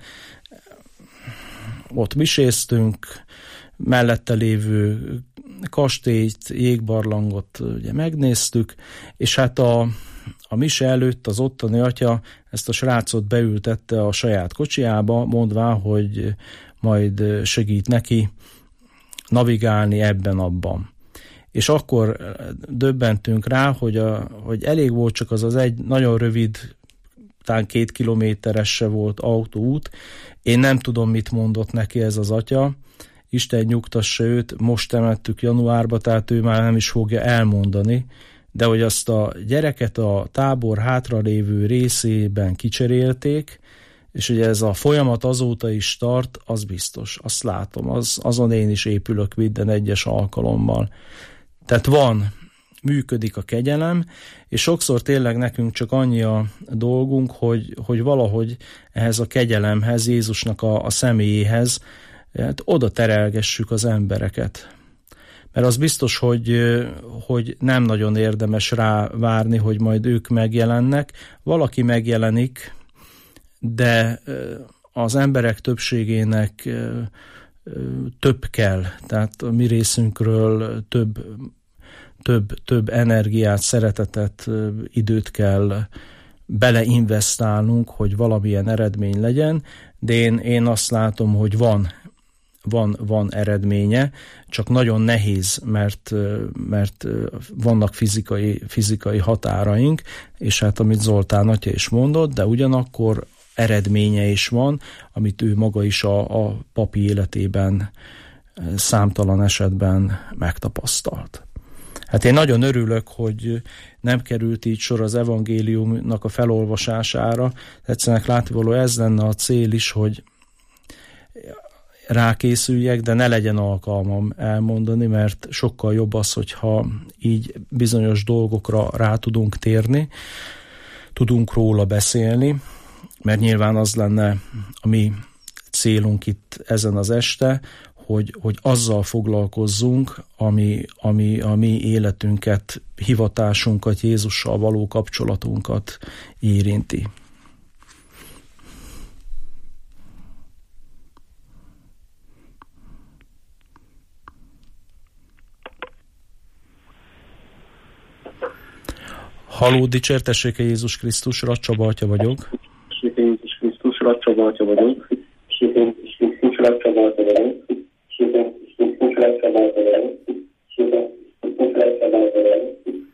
ott miséztünk, mellette lévő kastélyt, jégbarlangot ugye megnéztük, és hát a mise előtt az ottani atya ezt a srácot beültette a saját kocsiába, mondván, hogy majd segít neki navigálni ebben-abban. És akkor döbbentünk rá, hogy elég volt csak az egy nagyon rövid, talán 2 kilométeres se volt autóút. Én nem tudom, mit mondott neki ez az atya. Isten nyugtassa őt, most temettük januárba, tehát ő már nem is fogja elmondani, de hogy azt a gyereket a tábor hátralévő részében kicserélték, és ugye ez a folyamat azóta is tart, az biztos, azt látom, azon én is épülök minden egyes alkalommal. Tehát működik a kegyelem, és sokszor tényleg nekünk csak annyi a dolgunk, hogy valahogy ehhez a kegyelemhez, Jézusnak a személyéhez hát oda terelgessük az embereket. Mert az biztos, hogy nem nagyon érdemes rá várni, hogy majd ők megjelennek. Valaki megjelenik, de az emberek többségének több kell. Tehát a mi részünkről több energiát, szeretetet, időt kell beleinvestálnunk, hogy valamilyen eredmény legyen, de én azt látom, hogy van eredménye, csak nagyon nehéz, mert vannak fizikai határaink, és hát amit Zoltán atya is mondott, de ugyanakkor eredménye is van, amit ő maga is a papi életében számtalan esetben megtapasztalt. Hát én nagyon örülök, hogy nem került így sor az evangéliumnak a felolvasására. Egyszerűen látnivaló ez lenne a cél is, hogy rákészüljek, de ne legyen alkalmam elmondani, mert sokkal jobb az, hogyha így bizonyos dolgokra rá tudunk térni, tudunk róla beszélni, mert nyilván az lenne a mi célunk itt ezen az este, hogy azzal foglalkozzunk, ami a mi életünket, hivatásunkat, Jézussal való kapcsolatunkat érinti. Halló, dicsértessék Jézus Krisztus, Racs Csaba atya vagyok. Jézus Krisztus, Racs Csaba atya vagyok. Jézus Krisztus, Racs Csaba atya vagyok. Jézus Krisztus, Racs Csaba atya vagyok. Jézus Krisztus, Racs Csaba atya vagyok.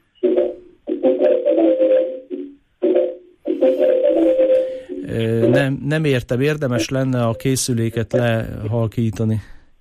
Nem értem, érdemes lenne a készüléket lehalkítani.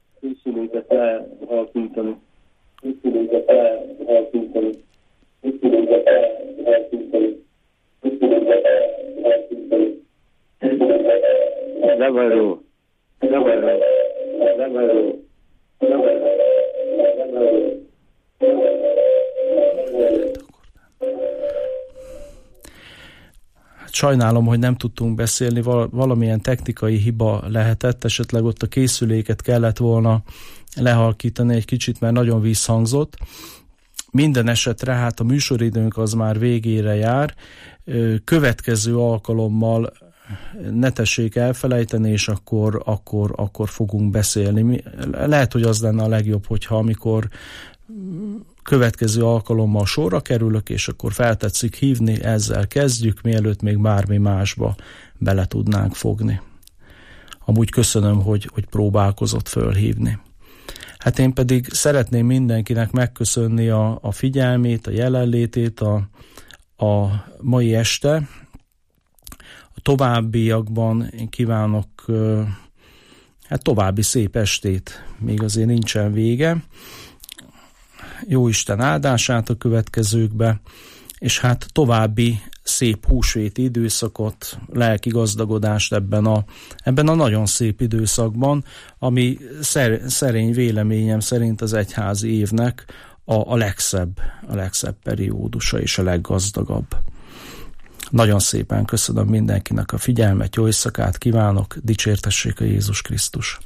Sajnálom, hogy nem tudtunk beszélni, valamilyen technikai hiba lehetett, esetleg ott a készüléket kellett volna lehalkítani egy kicsit, mert nagyon visszhangzott. Minden esetre hát a műsoridőnk az már végére jár. Következő alkalommal ne tessék elfelejteni, és akkor fogunk beszélni. Lehet, hogy az lenne a legjobb, hogyha amikor következő alkalommal sorra kerülök, és akkor feltetszik hívni, ezzel kezdjük, mielőtt még bármi másba bele tudnánk fogni. Amúgy köszönöm, hogy próbálkozott fölhívni. Hát én pedig szeretném mindenkinek megköszönni a figyelmét, a jelenlétét a mai este. A továbbiakban én kívánok további szép estét, még azért nincsen vége. Jóisten áldását a következőkbe, és hát további szép húsvéti időszakot, lelki gazdagodást ebben a nagyon szép időszakban, ami szerény véleményem szerint az egyházi évnek a legszebb periódusa és a leggazdagabb. Nagyon szépen köszönöm mindenkinek a figyelmet, jó éjszakát kívánok, dicsértessék a Jézus Krisztus!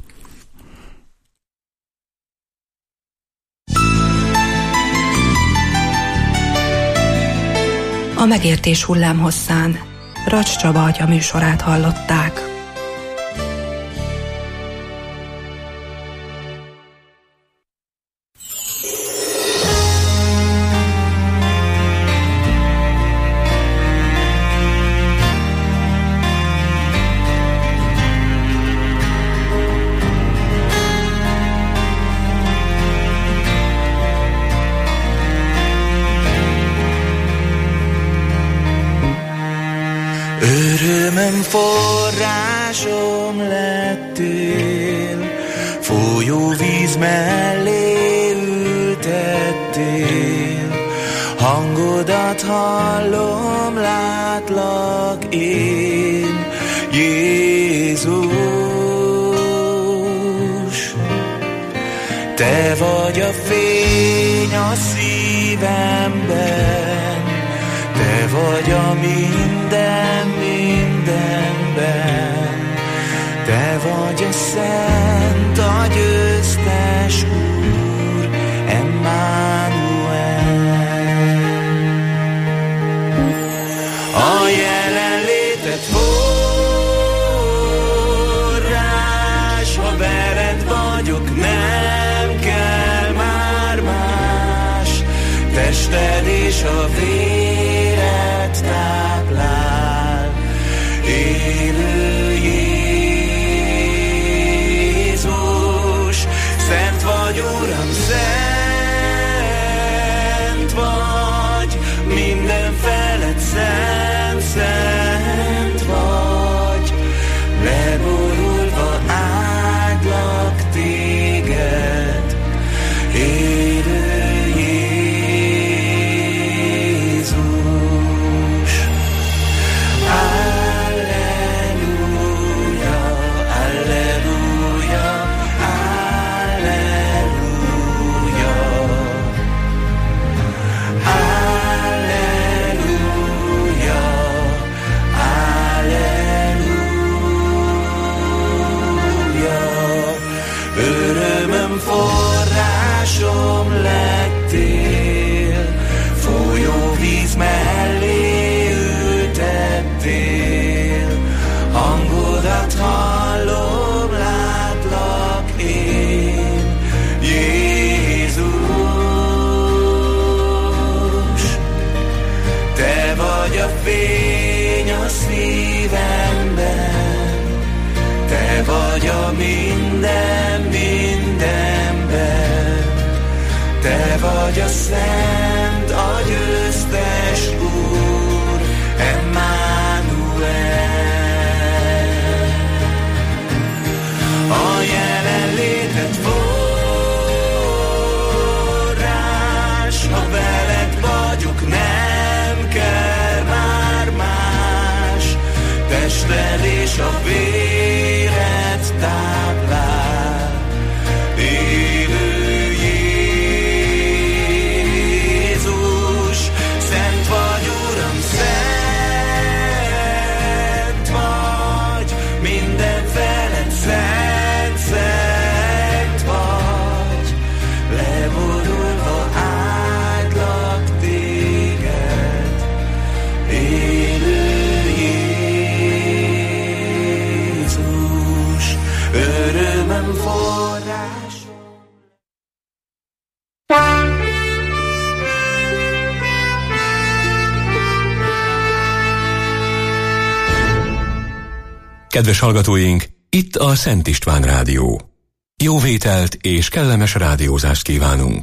A Megértés hullámhosszán Racs Csaba atya műsorát hallották. Örömöm forrásom lettél, folyó víz mellé ültettél, hangodat hallom, látlak én, Jézus. Te vagy a fény a szívemben, te vagy a minden mindenben, te vagy a szent, a győztes Úr, Emmanuel. A jelenléted forrás, ha veled vagyok, nem kell már más, tested és a véred táplál, élő Jézus. Szent vagy, Uram, szent vagy, minden felett szent, szent vagy, leborulva áldlak téged, élő Alleluia, fény a szívemben, te vagy a minden mindenben, te vagy a szent, a győztes Úr, Emmanuel. A jelenléted forrás, ha veled vagyok, nem kell már más, tested és a véred táplál, élő Jézus, szent vagy, Uram, szent vagy, minden felett szent, szent vagy, leborulva átlak téged, élő Jézus, örömöm forrás. Kedves hallgatóink, itt a Szent István Rádió. Jó vételt és kellemes rádiózást kívánunk.